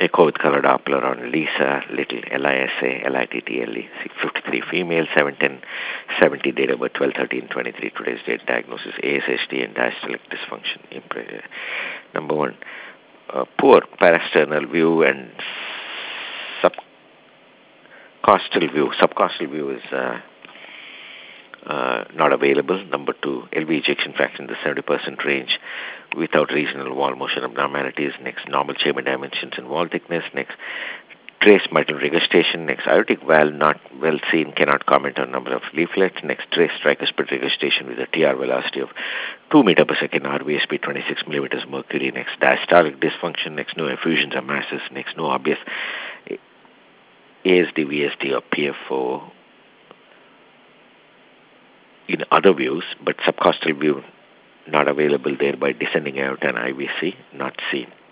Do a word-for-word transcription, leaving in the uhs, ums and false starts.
Echo with color Doppler on Lisa, little L I S A, L I T T L E, fifty-three female, seven ten seventy, date of birth twelve thirteen twenty-three, today's date, diagnosis A S H D and diastolic dysfunction. Impre- Number one, uh, poor parasternal view and subcostal view. Subcostal view is uh, uh, not available. Number two, L V ejection fraction in the seventy percent range without regional wall motion abnormalities. Next, normal chamber dimensions and wall thickness. Next, trace mitral regurgitation. Next, aortic valve not well seen, cannot comment on number of leaflets. Next, trace tricuspid regurgitation with a T R velocity of two meter per second, R V S speed twenty-six millimeters mercury. Next, diastolic dysfunction. Next, no effusions or masses. Next, no obvious A S D, V S D or P F O in other views, but subcostal view not available there by descending aorta and I V C not seen.